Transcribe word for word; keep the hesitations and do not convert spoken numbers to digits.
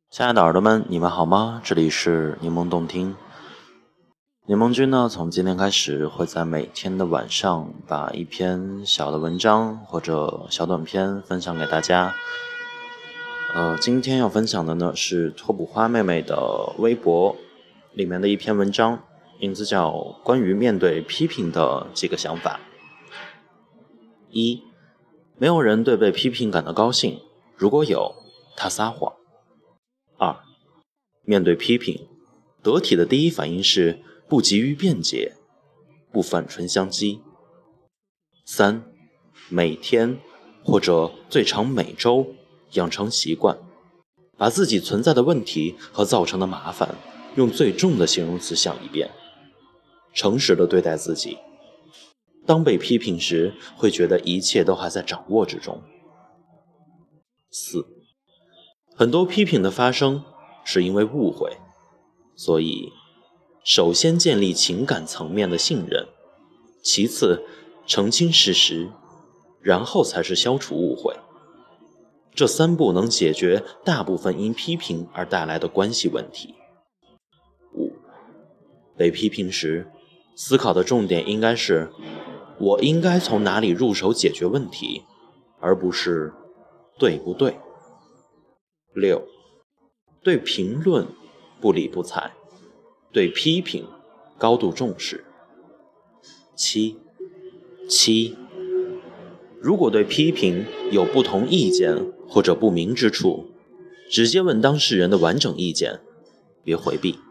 亲爱的耳朵们，你们好吗？这里是柠檬动听。柠檬君呢，从今天开始会在每天的晚上把一篇小的文章或者小短片分享给大家。呃，今天要分享的呢是拓扑花妹妹的微博里面的一篇文章，名字叫《关于面对批评的几个想法》。一，没有人对被批评感到高兴，如果有，他撒谎。二，面对批评，得体的第一反应是不急于辩解，不反唇相讥。三，每天或者最长每周养成习惯，把自己存在的问题和造成的麻烦用最重的形容词想一遍，诚实地对待自己。当被批评时，会觉得一切都还在掌握之中。四，很多批评的发生是因为误会，所以首先建立情感层面的信任，其次澄清事实，然后才是消除误会。这三步能解决大部分因批评而带来的关系问题。五，被批评时，思考的重点应该是我应该从哪里入手解决问题，而不是对不对。六，对评论不理不睬，对批评高度重视。七，七，如果对批评有不同意见或者不明之处，直接问当事人的完整意见，别回避。